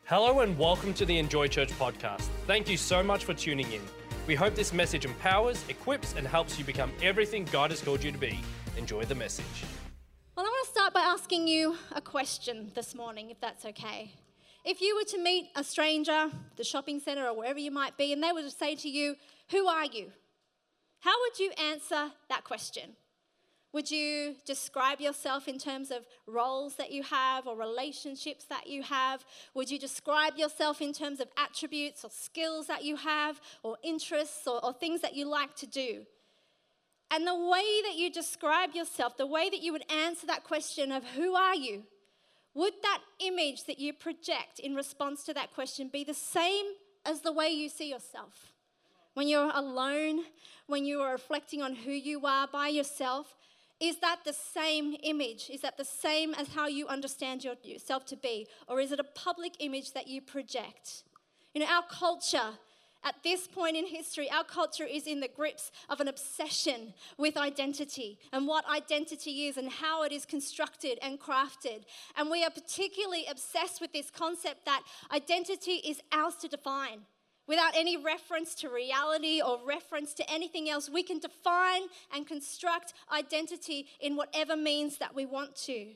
Hello and welcome to the Enjoy Church podcast. Thank you so much for tuning in. We hope this message empowers, equips, and helps you become everything God has called you to be. Enjoy the message. Well, I want to start by asking you a question this morning, if that's okay. If you were to meet a stranger at the shopping centre or wherever you might be, and they were to say to you, "Who are you?" How would you answer that question? Would you describe yourself in terms of roles that you have or relationships that you have? Would you describe yourself in terms of attributes or skills that you have or interests or things that you like to do? And the way that you describe yourself, the way that you would answer that question of who are you, would that image that you project in response to that question be the same as the way you see yourself? When you're alone, when you are reflecting on who you are by yourself, is that the same image? Is that the same as how you understand yourself to be? Or is it a public image that you project? You know, our culture, at this point in history, our culture is in the grips of an obsession with identity and what identity is and how it is constructed and crafted. And we are particularly obsessed with this concept that identity is ours to define. Without any reference to reality or reference to anything else, we can define and construct identity in whatever means that we want to.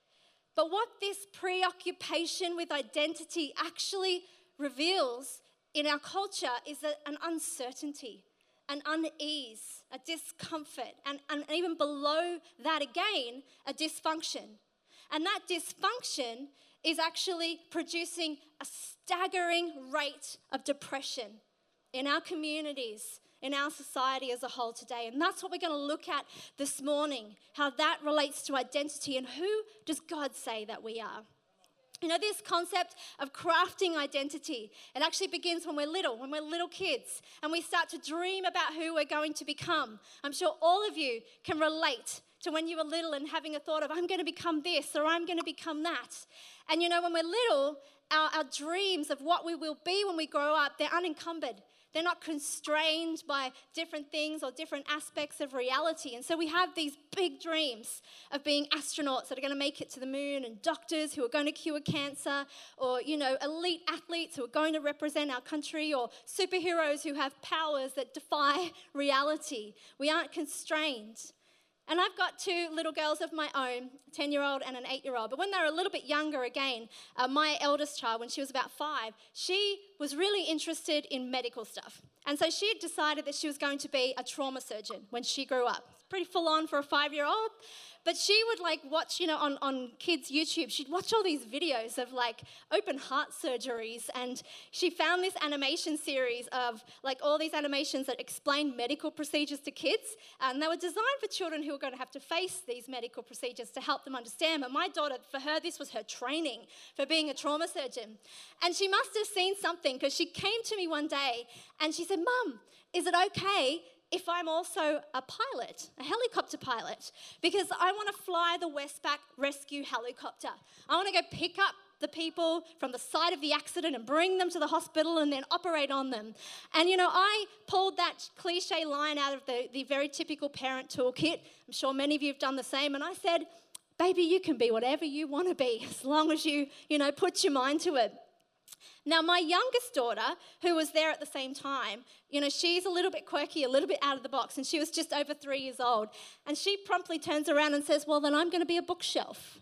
But what this preoccupation with identity actually reveals in our culture is an uncertainty, an unease, a discomfort, and even below that again, a dysfunction. And that dysfunction is actually producing a staggering rate of depression in our communities, in our society as a whole today. And that's what we're going to look at this morning, how that relates to identity and who does God say that we are. You know, this concept of crafting identity, it actually begins when we're little kids, and we start to dream about who we're going to become. I'm sure all of you can relate to when you were little and having a thought of, I'm going to become this or I'm going to become that. And you know, when we're little, our dreams of what we will be when we grow up, they're unencumbered. They're not constrained by different things or different aspects of reality. And so we have these big dreams of being astronauts that are going to make it to the moon, and doctors who are going to cure cancer, or, you know, elite athletes who are going to represent our country, or superheroes who have powers that defy reality. We aren't constrained. And I've got two little girls of my own, a 10-year-old and an 8-year-old. But when they were a little bit younger again, my eldest child, when she was about 5, she was really interested in medical stuff. And so she had decided that she was going to be a trauma surgeon when she grew up. Pretty full on for a 5-year-old. But she would watch, you know, on kids' YouTube, she'd watch all these videos of open heart surgeries. And she found this animation series of all these animations that explain medical procedures to kids. And they were designed for children who were going to have to face these medical procedures to help them understand. But my daughter, for her, this was her training for being a trauma surgeon. And she must have seen something, because she came to me one day and she said, "Mum, is it okay if I'm also a pilot, a helicopter pilot? Because I want to fly the Westpac rescue helicopter. I want to go pick up the people from the site of the accident and bring them to the hospital and then operate on them." And, you know, I pulled that cliche line out of the very typical parent toolkit. I'm sure many of you have done the same. And I said, "Baby, you can be whatever you want to be as long as you put your mind to it." Now, my youngest daughter, who was there at the same time, you know, she's a little bit quirky, a little bit out of the box, and she was just over 3 years old. And she promptly turns around and says, "Well, then I'm going to be a bookshelf."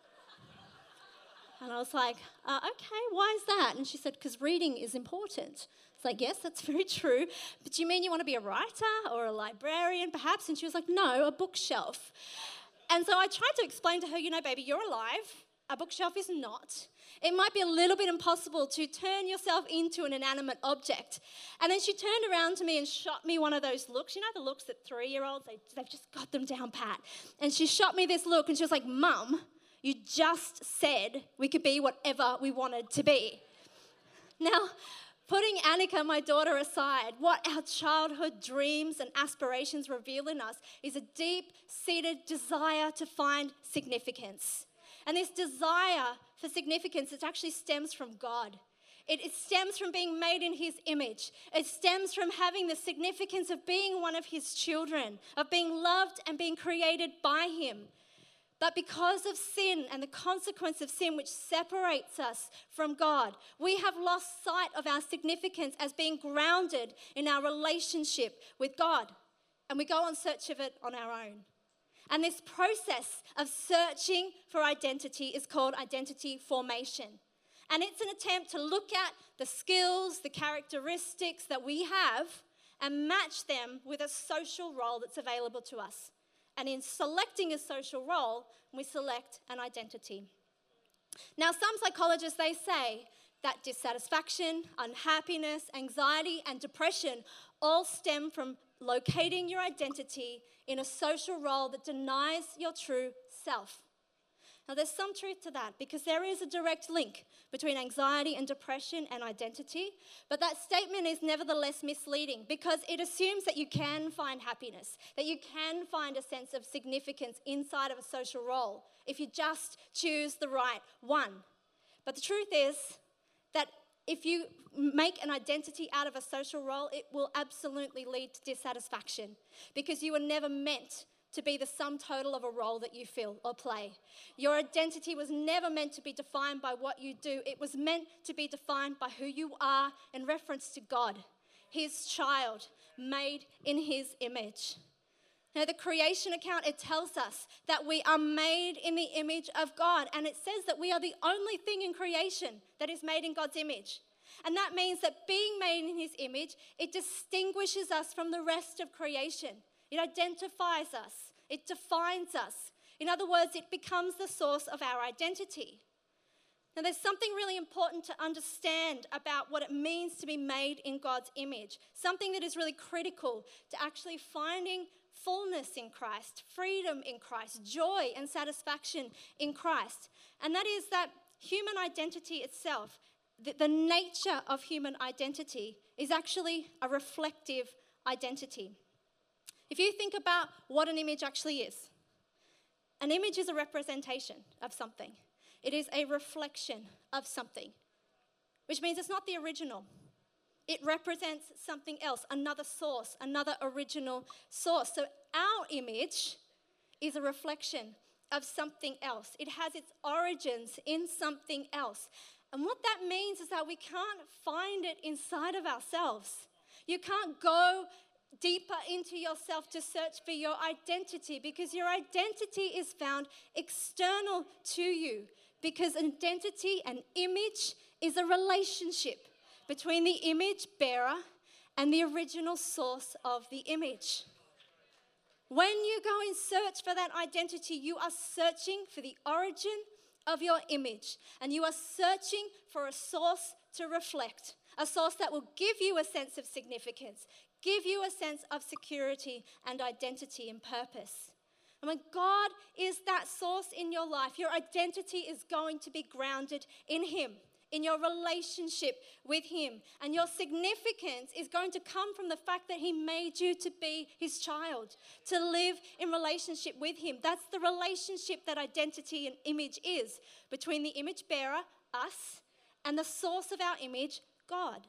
And I was like, "Okay, why is that?" And she said, "Because reading is important." It's like, "Yes, that's very true. But do you mean you want to be a writer or a librarian, perhaps?" And she was like, "No, a bookshelf." And so I tried to explain to her, "You know, baby, you're alive. A bookshelf is not. It might be a little bit impossible to turn yourself into an inanimate object." And then she turned around to me and shot me one of those looks. You know the looks that 3-year-olds, they've just got them down pat. And she shot me this look and she was like, "Mum, you just said we could be whatever we wanted to be." Now, putting Annika, my daughter, aside, what our childhood dreams and aspirations reveal in us is a deep-seated desire to find significance. And this desire for significance, it actually stems from God. It stems from being made in His image. It stems from having the significance of being one of His children, of being loved and being created by Him. But because of sin and the consequence of sin, which separates us from God, we have lost sight of our significance as being grounded in our relationship with God. And we go on search of it on our own. And this process of searching for identity is called identity formation. And it's an attempt to look at the skills, the characteristics that we have and match them with a social role that's available to us. And in selecting a social role, we select an identity. Now, some psychologists, they say that dissatisfaction, unhappiness, anxiety, and depression all stem from locating your identity in a social role that denies your true self. Now, there's some truth to that because there is a direct link between anxiety and depression and identity, but that statement is nevertheless misleading because it assumes that you can find happiness, that you can find a sense of significance inside of a social role if you just choose the right one. But the truth is that if you make an identity out of a social role, it will absolutely lead to dissatisfaction because you were never meant to be the sum total of a role that you fill or play. Your identity was never meant to be defined by what you do. It was meant to be defined by who you are in reference to God, His child, made in His image. Now, the creation account, it tells us that we are made in the image of God, and it says that we are the only thing in creation that is made in God's image. And that means that being made in His image, it distinguishes us from the rest of creation. It identifies us. It defines us. In other words, it becomes the source of our identity. Now, there's something really important to understand about what it means to be made in God's image, something that is really critical to actually finding fullness in Christ, freedom in Christ, joy and satisfaction in Christ. And that is that human identity itself, the nature of human identity, is actually a reflective identity. If you think about what an image actually is, an image is a representation of something. It is a reflection of something, which means it's not the original. It represents something else, another source, another original source. So our image is a reflection of something else. It has its origins in something else. And what that means is that we can't find it inside of ourselves. You can't go deeper into yourself to search for your identity because your identity is found external to you, because identity and image is a relationship between the image bearer and the original source of the image. When you go in search for that identity, you are searching for the origin of your image, and you are searching for a source to reflect, a source that will give you a sense of significance, give you a sense of security and identity and purpose. And when God is that source in your life, your identity is going to be grounded in Him, in your relationship with Him. And your significance is going to come from the fact that He made you to be His child, to live in relationship with Him. That's the relationship that identity and image is, between the image bearer, us, and the source of our image, God.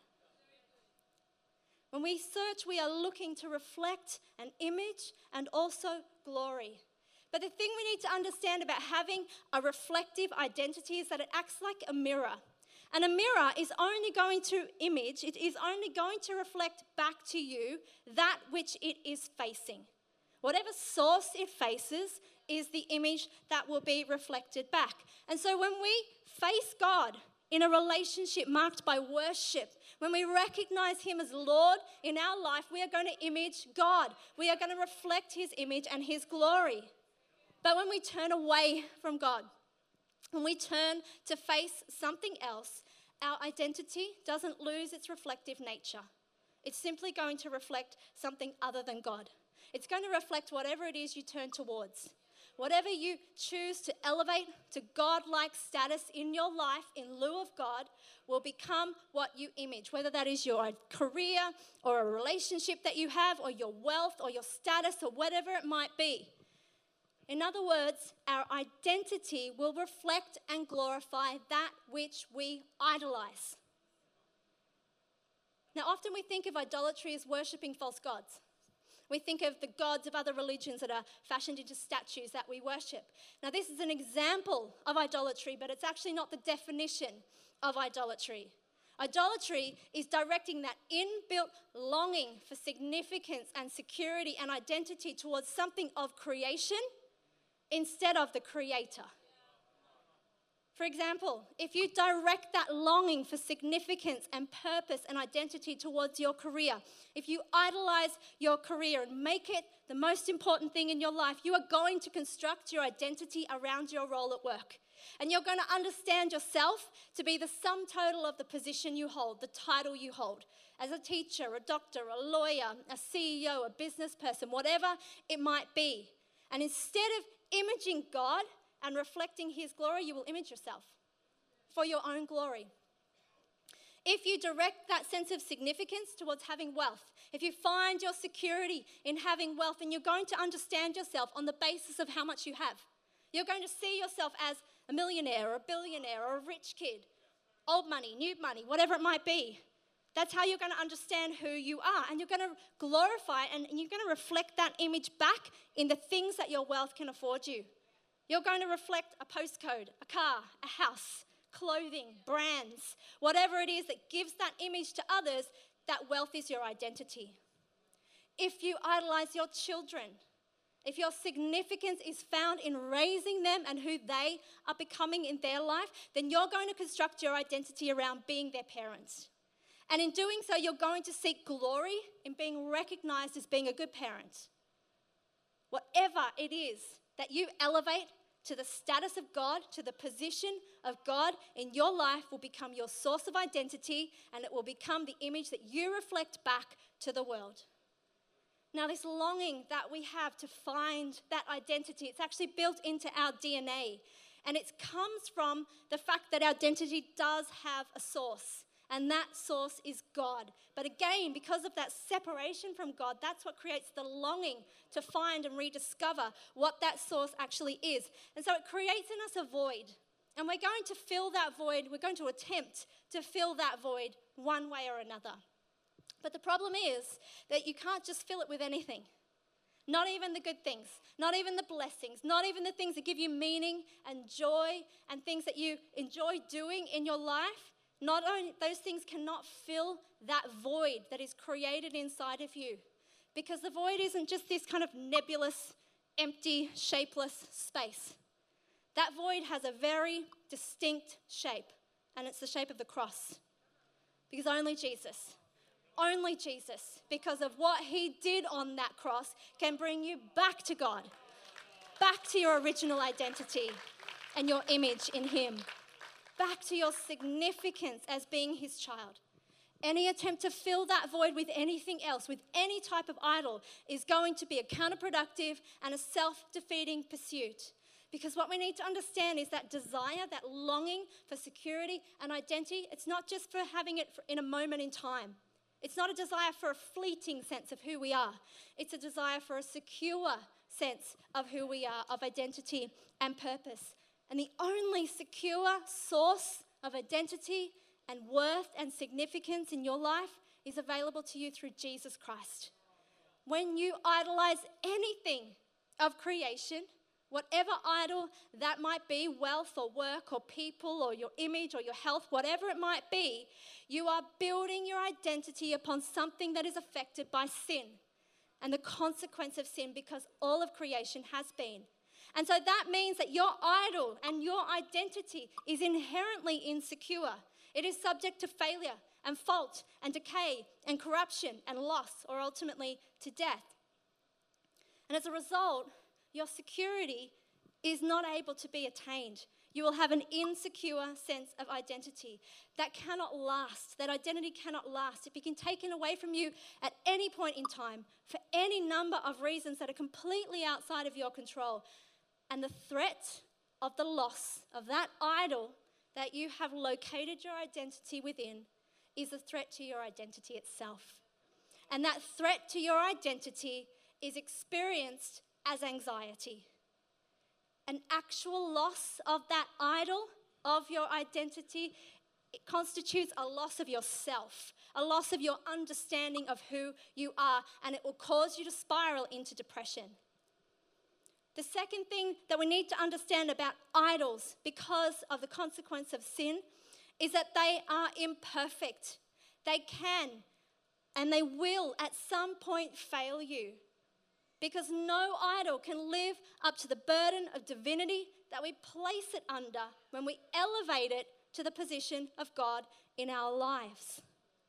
When we search, we are looking to reflect an image and also glory. But the thing we need to understand about having a reflective identity is that it acts like a mirror. And a mirror is only going to image, it is only going to reflect back to you that which it is facing. Whatever source it faces is the image that will be reflected back. And so when we face God in a relationship marked by worship, when we recognize Him as Lord in our life, we are going to image God. We are going to reflect His image and His glory. But when we turn away from God, when we turn to face something else, our identity doesn't lose its reflective nature. It's simply going to reflect something other than God. It's going to reflect whatever it is you turn towards. Whatever you choose to elevate to God-like status in your life in lieu of God will become what you image, whether that is your career or a relationship that you have or your wealth or your status or whatever it might be. In other words, our identity will reflect and glorify that which we idolize. Now, often we think of idolatry as worshipping false gods. We think of the gods of other religions that are fashioned into statues that we worship. Now, this is an example of idolatry, but it's actually not the definition of idolatry. Idolatry is directing that inbuilt longing for significance and security and identity towards something of creation instead of the Creator. For example, if you direct that longing for significance and purpose and identity towards your career, if you idolize your career and make it the most important thing in your life, you are going to construct your identity around your role at work. And you're going to understand yourself to be the sum total of the position you hold, the title you hold. As a teacher, a doctor, a lawyer, a CEO, a business person, whatever it might be. And instead of imaging God and reflecting His glory, you will image yourself for your own glory. If you direct that sense of significance towards having wealth, if you find your security in having wealth, then you're going to understand yourself on the basis of how much you have. You're going to see yourself as a millionaire or a billionaire or a rich kid, old money, new money, whatever it might be. That's how you're going to understand who you are, and you're going to glorify and you're going to reflect that image back in the things that your wealth can afford you. You're going to reflect a postcode, a car, a house, clothing, brands, whatever it is that gives that image to others, that wealth is your identity. If you idolize your children, if your significance is found in raising them and who they are becoming in their life, then you're going to construct your identity around being their parents. And in doing so, you're going to seek glory in being recognized as being a good parent. Whatever it is that you elevate to the status of God, to the position of God in your life will become your source of identity, and it will become the image that you reflect back to the world. Now, this longing that we have to find that identity, it's actually built into our DNA, and it comes from the fact that our identity does have a source, and that source is God. But again, because of that separation from God, that's what creates the longing to find and rediscover what that source actually is. And so it creates in us a void, and we're going to fill that void, we're going to attempt to fill that void one way or another. But the problem is that you can't just fill it with anything. Not even the good things, not even the blessings, not even the things that give you meaning and joy and things that you enjoy doing in your life. Not only those things cannot fill that void that is created inside of you. Because the void isn't just this kind of nebulous, empty, shapeless space. That void has a very distinct shape, and it's the shape of the cross. Because only Jesus, because of what He did on that cross, can bring you back to God, back to your original identity and your image in Him, back to your significance as being His child. Any attempt to fill that void with anything else, with any type of idol, is going to be a counterproductive and a self-defeating pursuit. Because what we need to understand is that desire, that longing for security and identity, it's not just for having it in a moment in time. It's not a desire for a fleeting sense of who we are. It's a desire for a secure sense of who we are, of identity and purpose. And the only secure source of identity and worth and significance in your life is available to you through Jesus Christ. When you idolize anything of creation, whatever idol that might be, wealth or work or people or your image or your health, whatever it might be, you are building your identity upon something that is affected by sin and the consequence of sin, because all of creation has been. And so that means that your idol and your identity is inherently insecure. It is subject to failure and fault and decay and corruption and loss, or ultimately to death. And as a result, your security is not able to be attained. You will have an insecure sense of identity that cannot last. That identity cannot last. It can be taken away from you at any point in time for any number of reasons that are completely outside of your control. And the threat of the loss of that idol that you have located your identity within is a threat to your identity itself. And that threat to your identity is experienced as anxiety. An actual loss of that idol, of your identity, it constitutes a loss of yourself, a loss of your understanding of who you are, and it will cause you to spiral into depression. The second thing that we need to understand about idols because of the consequence of sin is that they are imperfect. They can and they will at some point fail you, because no idol can live up to the burden of divinity that we place it under when we elevate it to the position of God in our lives.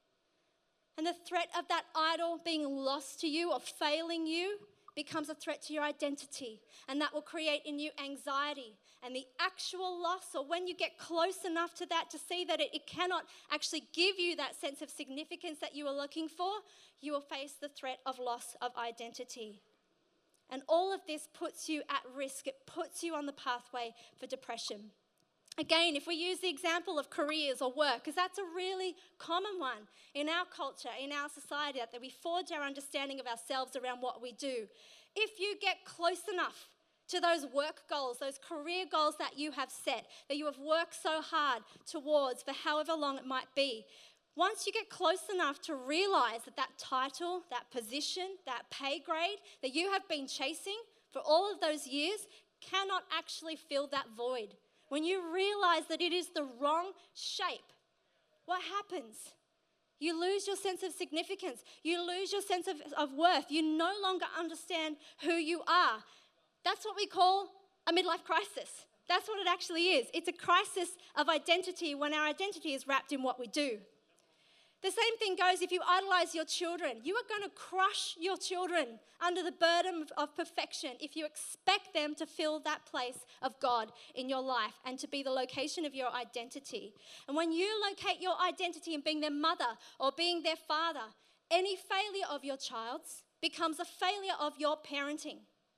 And the threat of that idol being lost to you or failing you becomes a threat to your identity, and that will create in you anxiety. And the actual loss, or when you get close enough to that to see that it cannot actually give you that sense of significance that you are looking for, you will face the threat of loss of identity. And all of this puts you at risk. It puts you on the pathway for depression. Again, if we use the example of careers or work, because that's a really common one in our culture, in our society, that we forge our understanding of ourselves around what we do. If you get close enough to those work goals, those career goals that you have set, that you have worked so hard towards for however long it might be, once you get close enough to realize that that title, that position, that pay grade that you have been chasing for all of those years cannot actually fill that void, when you realize that it is the wrong shape, what happens? You lose your sense of significance. You lose your sense of worth. You no longer understand who you are. That's what we call a midlife crisis. That's what it actually is. It's a crisis of identity when our identity is wrapped in what we do. The same thing goes if you idolize your children. You are going to crush your children under the burden of perfection if you expect them to fill that place of God in your life and to be the location of your identity. And when you locate your identity in being their mother or being their father, any failure of your child's becomes a failure of your parenting.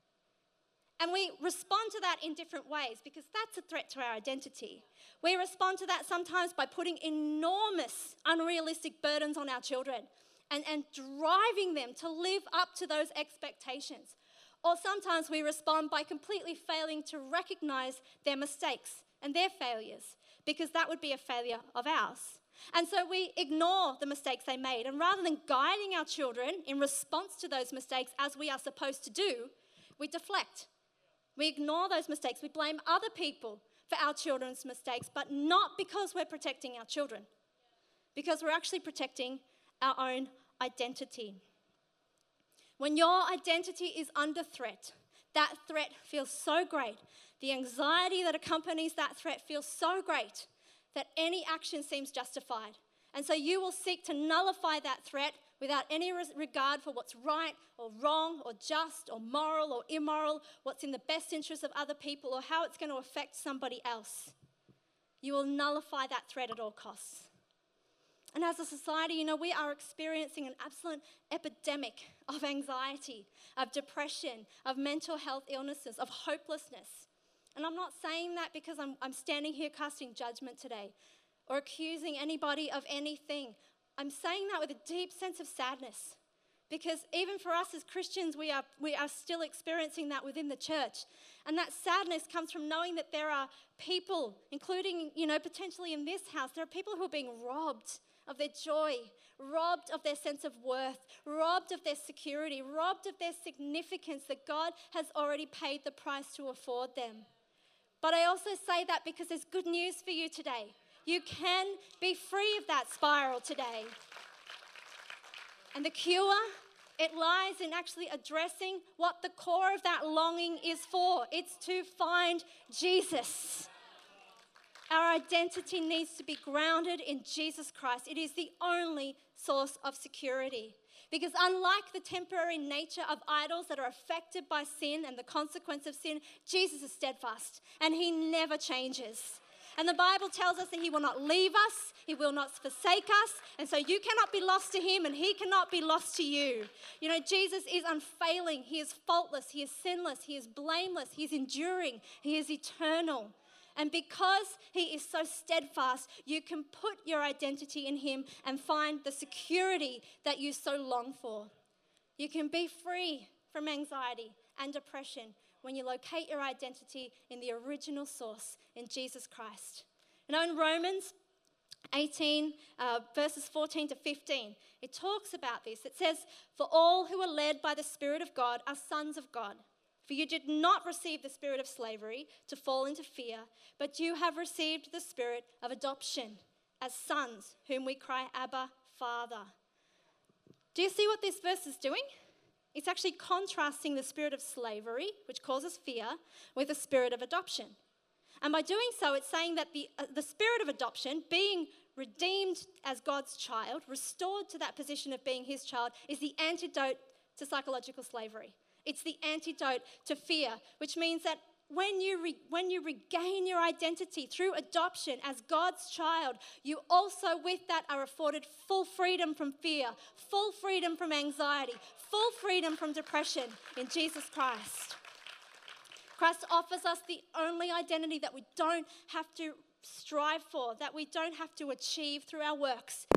And we respond to that in different ways because that's a threat to our identity. We respond to that sometimes by putting enormous, unrealistic burdens on our children and driving them to live up to those expectations. Or sometimes we respond by completely failing to recognize their mistakes and their failures, because that would be a failure of ours. And so we ignore the mistakes they made, and rather than guiding our children in response to those mistakes as we are supposed to do, we deflect. We ignore those mistakes. We blame other people for our children's mistakes, but not because we're protecting our children, because we're actually protecting our own identity. When your identity is under threat, that threat feels so great. The anxiety that accompanies that threat feels so great that any action seems justified. And so you will seek to nullify that threat without any regard for what's right or wrong or just or moral or immoral, what's in the best interest of other people or how it's going to affect somebody else. You will nullify that threat at all costs. And as a society, we are experiencing an absolute epidemic of anxiety, of depression, of mental health illnesses, of hopelessness. And I'm not saying that because I'm standing here casting judgment today or accusing anybody of anything. I'm saying that with a deep sense of sadness, because even for us as Christians, we are still experiencing that within the church. And that sadness comes from knowing that there are people, including, potentially in this house, there are people who are being robbed of their joy, robbed of their sense of worth, robbed of their security, robbed of their significance that God has already paid the price to afford them. But I also say that because there's good news for you today. You can be free of that spiral today. And the cure, it lies in actually addressing what the core of that longing is for. It's to find Jesus. Our identity needs to be grounded in Jesus Christ. It is the only source of security. Because unlike the temporary nature of idols that are affected by sin and the consequence of sin, Jesus is steadfast and he never changes. And the Bible tells us that he will not leave us, he will not forsake us, and so you cannot be lost to him and he cannot be lost to you. Jesus is unfailing, he is faultless, he is sinless, he is blameless, he is enduring, he is eternal. And because he is so steadfast, you can put your identity in him and find the security that you so long for. You can be free from anxiety and depression when you locate your identity in the original source, in Jesus Christ. In Romans 18, verses 14 to 15, it talks about this. It says, "For all who are led by the Spirit of God are sons of God. For you did not receive the spirit of slavery to fall into fear, but you have received the spirit of adoption as sons, whom we cry, Abba, Father." Do you see what this verse is doing? It's actually contrasting the spirit of slavery, which causes fear, with the spirit of adoption. And by doing so, it's saying that the spirit of adoption, being redeemed as God's child, restored to that position of being his child, is the antidote to psychological slavery. It's the antidote to fear, which means that when you regain your identity through adoption as God's child, you also with that are afforded full freedom from fear, full freedom from anxiety, full freedom from depression in Jesus Christ. Christ offers us the only identity that we don't have to strive for, that we don't have to achieve through our works.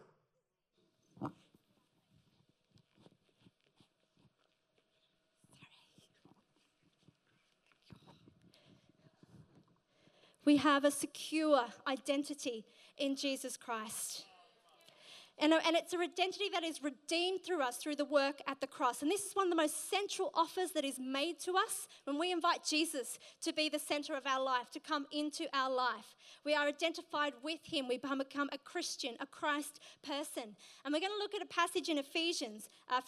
We have a secure identity in Jesus Christ. And it's an identity that is redeemed through us through the work at the cross. And this is one of the most central offers that is made to us when we invite Jesus to be the center of our life, to come into our life. We are identified with him. We become a Christian, a Christ person. And we're going to look at a passage in Ephesians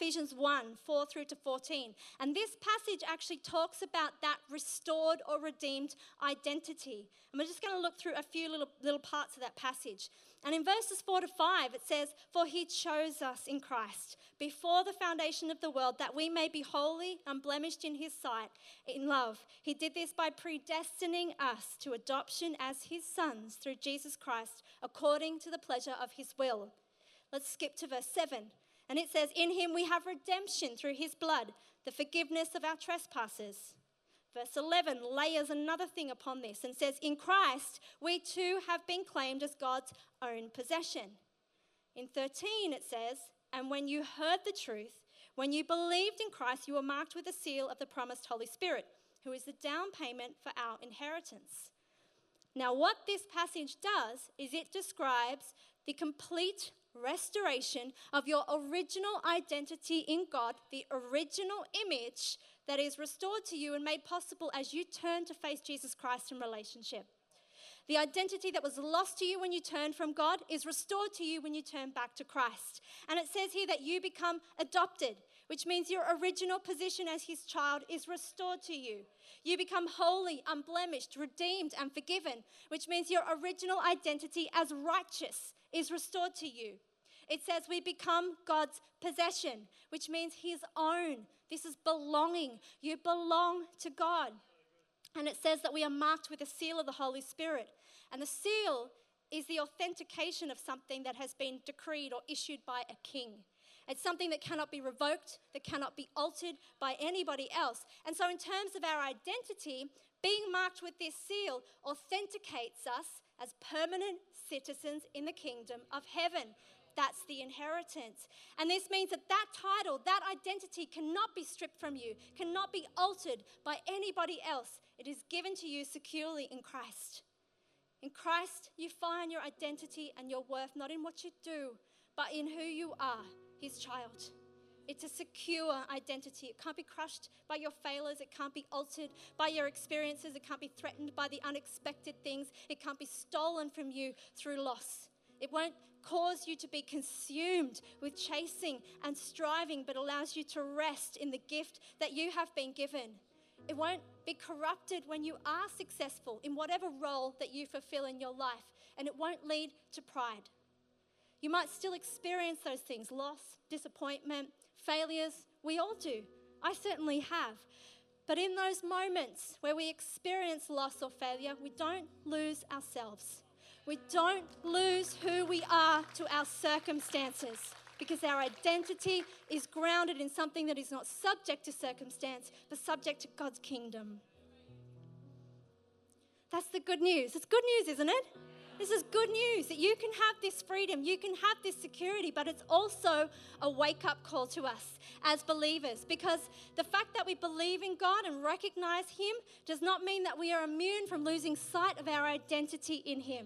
1, 4 through to 14. And this passage actually talks about that restored or redeemed identity. And we're just going to look through a few little parts of that passage. And in verses 4 to 5, it says, "For he chose us in Christ before the foundation of the world, that we may be holy, unblemished in his sight, in love. He did this by predestining us to adoption as his sons through Jesus Christ, according to the pleasure of his will." Let's skip to verse 7. And it says, "In him we have redemption through his blood, the forgiveness of our trespasses." Verse 11 layers another thing upon this and says, "In Christ, we too have been claimed as God's own possession." In 13, it says, "And when you heard the truth, when you believed in Christ, you were marked with the seal of the promised Holy Spirit, who is the down payment for our inheritance." Now, what this passage does is it describes the complete restoration of your original identity in God, the original image that is restored to you and made possible as you turn to face Jesus Christ in relationship. The identity that was lost to you when you turned from God is restored to you when you turn back to Christ. And it says here that you become adopted, which means your original position as his child is restored to you. You become holy, unblemished, redeemed, and forgiven, which means your original identity as righteous is restored to you. It says we become God's possession, which means his own. This is belonging. You belong to God. And it says that we are marked with the seal of the Holy Spirit. And the seal is the authentication of something that has been decreed or issued by a king. It's something that cannot be revoked, that cannot be altered by anybody else. And so in terms of our identity, being marked with this seal authenticates us as permanent citizens in the kingdom of heaven. That's the inheritance. And this means that that title, that identity cannot be stripped from you, cannot be altered by anybody else. It is given to you securely in Christ. In Christ, you find your identity and your worth not in what you do, but in who you are, his child. It's a secure identity. It can't be crushed by your failures. It can't be altered by your experiences. It can't be threatened by the unexpected things. It can't be stolen from you through loss. It won't cause you to be consumed with chasing and striving, but allows you to rest in the gift that you have been given. It won't be corrupted when you are successful in whatever role that you fulfill in your life, and it won't lead to pride. You might still experience those things, loss, disappointment, failures. We all do. I certainly have. But in those moments where we experience loss or failure, we don't lose ourselves. We don't lose who we are to our circumstances, because our identity is grounded in something that is not subject to circumstance, but subject to God's kingdom. That's the good news. It's good news, isn't it? This is good news that you can have this freedom, you can have this security, but it's also a wake-up call to us as believers, because the fact that we believe in God and recognize him does not mean that we are immune from losing sight of our identity in him.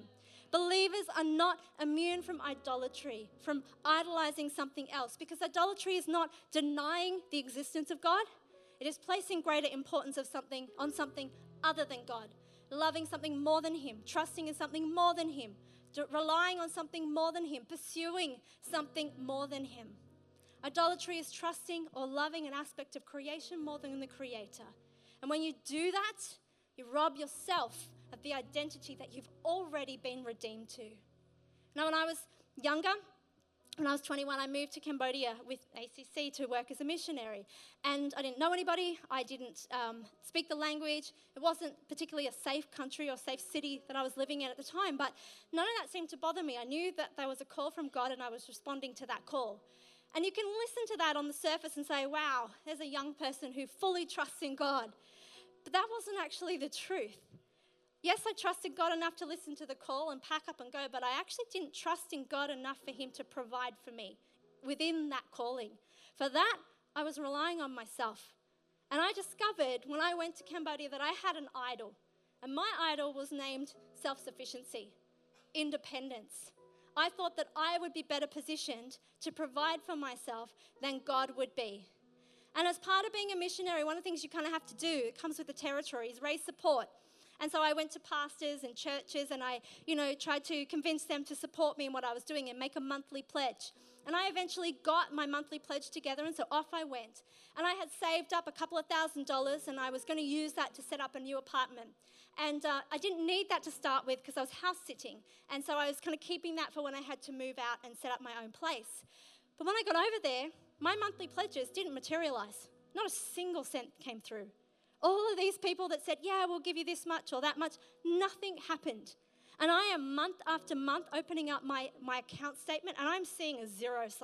Believers are not immune from idolatry, from idolizing something else, because idolatry is not denying the existence of God. It is placing greater importance on something other than God, loving something more than Him, trusting in something more than Him, relying on something more than Him, pursuing something more than Him. Idolatry is trusting or loving an aspect of creation more than the Creator. And when you do that, you rob yourself of the identity that you've already been redeemed to. Now, when I was younger, when I was 21, I moved to Cambodia with ACC to work as a missionary. And I didn't know anybody. I didn't speak the language. It wasn't particularly a safe country or safe city that I was living in at the time. But none of that seemed to bother me. I knew that there was a call from God and I was responding to that call. And you can listen to that on the surface and say, wow, there's a young person who fully trusts in God. But that wasn't actually the truth. Yes, I trusted God enough to listen to the call and pack up and go, but I actually didn't trust in God enough for Him to provide for me within that calling. For that, I was relying on myself. And I discovered when I went to Cambodia that I had an idol. And my idol was named self-sufficiency, independence. I thought that I would be better positioned to provide for myself than God would be. And as part of being a missionary, one of the things you kind of have to do, it comes with the territory, is raise support. And so I went to pastors and churches and I, tried to convince them to support me in what I was doing and make a monthly pledge. And I eventually got my monthly pledge together, and so off I went. And I had saved up a couple of $1,000s, and I was going to use that to set up a new apartment. And I didn't need that to start with because I was house sitting. And so I was kind of keeping that for when I had to move out and set up my own place. But when I got over there, my monthly pledges didn't materialize. Not a single cent came through. All of these people that said, yeah, we'll give you this much or that much, nothing happened. And I am month after month opening up my account statement and I'm seeing a zero sign.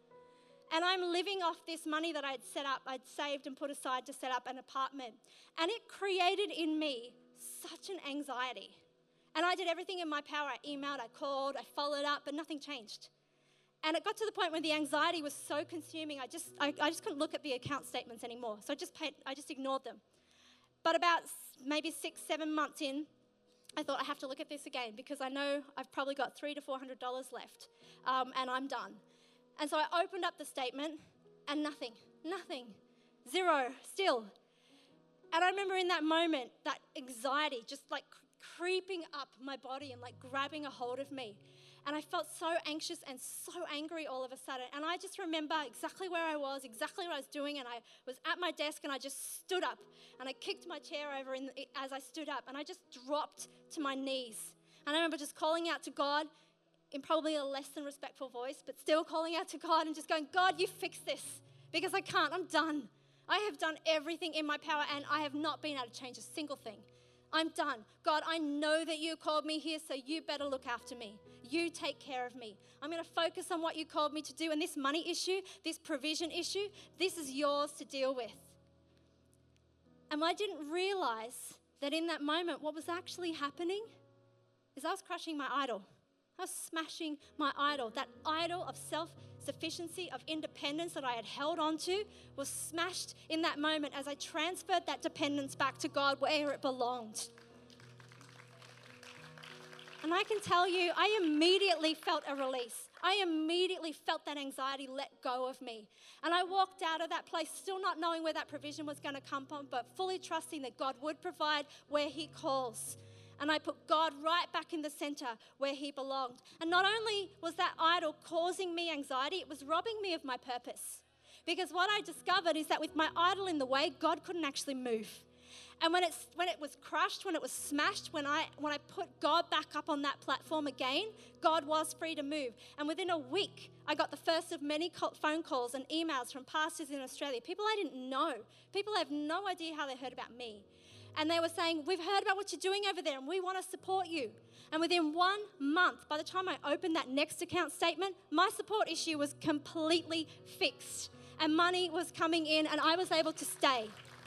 And I'm living off this money that I'd saved and put aside to set up an apartment. And it created in me such an anxiety. And I did everything in my power. I emailed, I called, I followed up, but nothing changed. And it got to the point where the anxiety was so consuming, I just couldn't look at the account statements anymore. So I just ignored them. But about maybe 6-7 months in, I thought I have to look at this again because I know I've probably got $300 to $400 left and I'm done. And so I opened up the statement and nothing, zero, still. And I remember in that moment, that anxiety just like creeping up my body and like grabbing a hold of me. And I felt so anxious and so angry all of a sudden. And I just remember exactly where I was, exactly what I was doing. And I was at my desk and I just stood up. And I kicked my chair over as I stood up. And I just dropped to my knees. And I remember just calling out to God in probably a less than respectful voice, but still calling out to God and just going, God, you fix this. Because I can't. I'm done. I have done everything in my power and I have not been able to change a single thing. I'm done. God, I know that you called me here, so you better look after me. You take care of me. I'm going to focus on what you called me to do. And this money issue, this provision issue, this is yours to deal with. And I didn't realize that in that moment, what was actually happening is I was crushing my idol. I was smashing my idol. That idol of self-sufficiency, of independence that I had held on to was smashed in that moment as I transferred that dependence back to God where it belonged. And I can tell you, I immediately felt a release. I immediately felt that anxiety let go of me. And I walked out of that place still not knowing where that provision was going to come from, but fully trusting that God would provide where He calls. And I put God right back in the center where He belonged. And not only was that idol causing me anxiety, it was robbing me of my purpose. Because what I discovered is that with my idol in the way, God couldn't actually move. And when it was crushed, when it was smashed, when I put God back up on that platform again, God was free to move. And within a week, I got the first of many phone calls and emails from pastors in Australia, people I didn't know. People have no idea how they heard about me. And they were saying, we've heard about what you're doing over there and we want to support you. And within 1 month, by the time I opened that next account statement, my support issue was completely fixed. And money was coming in and I was able to stay.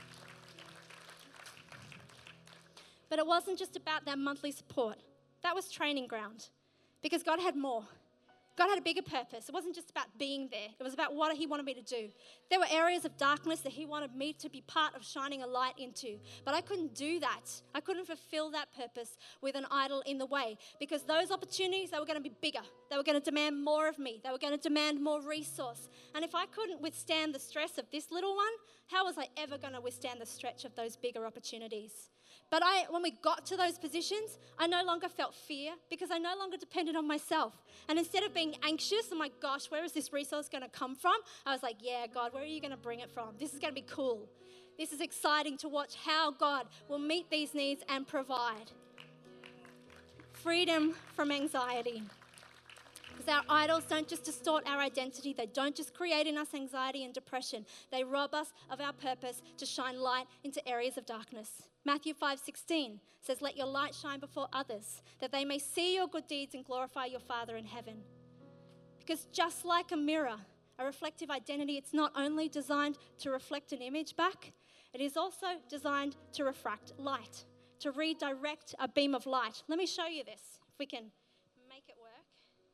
But it wasn't just about that monthly support. That was training ground because God had more. God had a bigger purpose. It wasn't just about being there. It was about what he wanted me to do. There were areas of darkness that he wanted me to be part of shining a light into. But I couldn't do that. I couldn't fulfill that purpose with an idol in the way, because those opportunities, they were going to be bigger. They were going to demand more of me. They were going to demand more resource. And if I couldn't withstand the stress of this little one, how was I ever going to withstand the stretch of those bigger opportunities? But when we got to those positions, I no longer felt fear because I no longer depended on myself. And instead of being anxious, oh my gosh, where is this resource going to come from? I was like, yeah, God, where are you going to bring it from? This is going to be cool. This is exciting to watch how God will meet these needs and provide. Freedom from anxiety. Because our idols don't just distort our identity. They don't just create in us anxiety and depression. They rob us of our purpose to shine light into areas of darkness. Matthew 5:16 says, let your light shine before others, that they may see your good deeds and glorify your Father in heaven. Because just like a mirror, a reflective identity, it's not only designed to reflect an image back, it is also designed to refract light, to redirect a beam of light. Let me show you this, if we can make it work.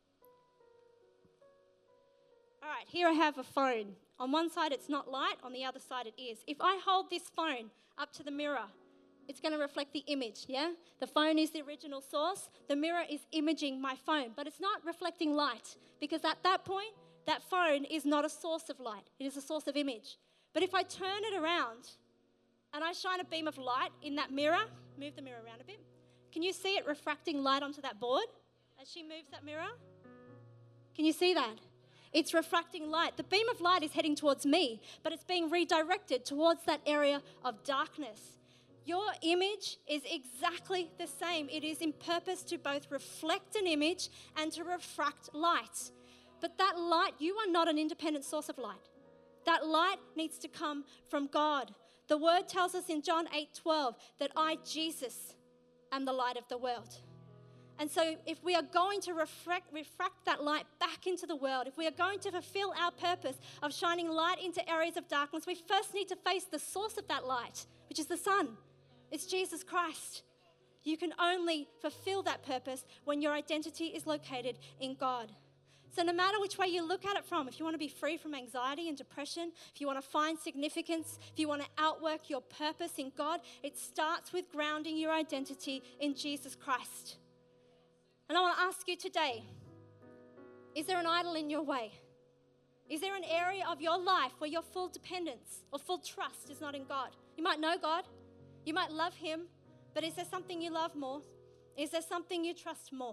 All right, here I have a phone. On one side it's not light, on the other side it is. If I hold this phone up to the mirror, it's going to reflect the image, yeah? The phone is the original source. The mirror is imaging my phone, but it's not reflecting light, because at that point, that phone is not a source of light. It is a source of image. But if I turn it around and I shine a beam of light in that mirror, move the mirror around a bit. Can you see it refracting light onto that board as she moves that mirror? Can you see that? It's refracting light. The beam of light is heading towards me, but it's being redirected towards that area of darkness. Your image is exactly the same. It is in purpose to both reflect an image and to refract light. But that light, you are not an independent source of light. That light needs to come from God. The word tells us in John 8:12 that I, Jesus, am the light of the world. And so if we are going to refract that light back into the world, if we are going to fulfill our purpose of shining light into areas of darkness, we first need to face the source of that light, which is the sun. It's Jesus Christ. You can only fulfill that purpose when your identity is located in God. So no matter which way you look at it from, if you want to be free from anxiety and depression, if you want to find significance, if you want to outwork your purpose in God, it starts with grounding your identity in Jesus Christ. And I want to ask you today, is there an idol in your way? Is there an area of your life where your full dependence or full trust is not in God? You might know God. You might love him, but is there something you love more? Is there something you trust more?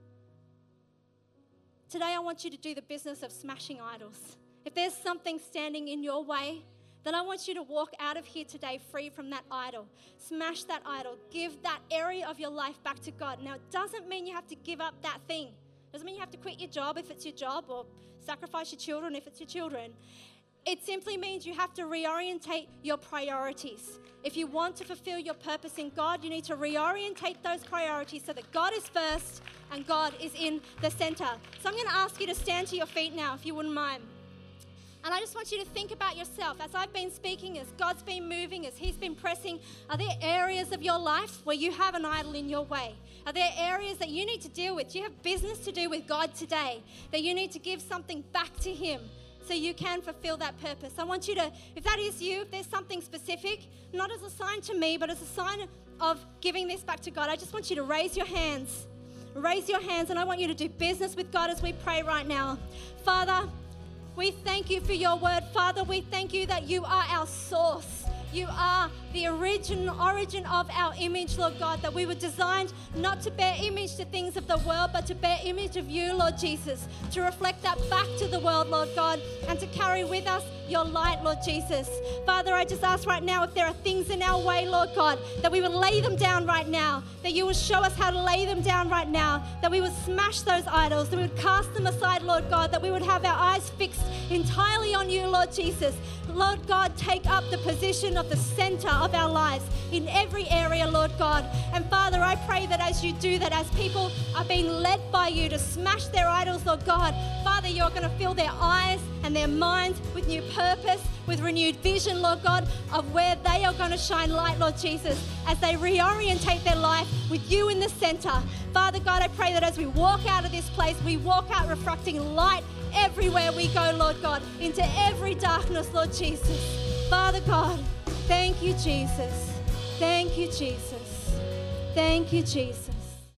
Today I want you to do the business of smashing idols. If there's something standing in your way, then I want you to walk out of here today free from that idol. Smash that idol. Give that area of your life back to God. Now, it doesn't mean you have to give up that thing. It doesn't mean you have to quit your job if it's your job, or sacrifice your children if it's your children. It simply means you have to reorientate your priorities. If you want to fulfill your purpose in God, you need to reorientate those priorities so that God is first and God is in the center. So I'm going to ask you to stand to your feet now, if you wouldn't mind. And I just want you to think about yourself. As I've been speaking, as God's been moving, as he's been pressing, are there areas of your life where you have an idol in your way? Are there areas that you need to deal with? Do you have business to do with God today, that you need to give something back to him so you can fulfill that purpose? I want you to, if that is you, if there's something specific, not as a sign to me, but as a sign of giving this back to God, I just want you to raise your hands. Raise your hands, and I want you to do business with God as we pray right now. Father, we thank you for your word. Father, we thank you that you are our source. You are the origin of our image, Lord God, that we were designed not to bear image to things of the world, but to bear image of you, Lord Jesus, to reflect that back to the world, Lord God, and to carry with us your light, Lord Jesus. Father, I just ask right now, if there are things in our way, Lord God, that we would lay them down right now, that you would show us how to lay them down right now, that we would smash those idols, that we would cast them aside, Lord God, that we would have our eyes fixed entirely on you, Lord Jesus. Lord God, take up the position of the center of our lives in every area, Lord God. And Father, I pray that as you do that, as people are being led by you to smash their idols, Lord God, Father, you're going to fill their eyes and their minds with new purpose, with renewed vision, Lord God, of where they are going to shine light, Lord Jesus, as they reorientate their life with you in the center. Father God, I pray that as we walk out of this place, we walk out reflecting light everywhere we go, Lord God, into every darkness, Lord Jesus. Father God, thank you, Jesus. Thank you, Jesus. Thank you, Jesus.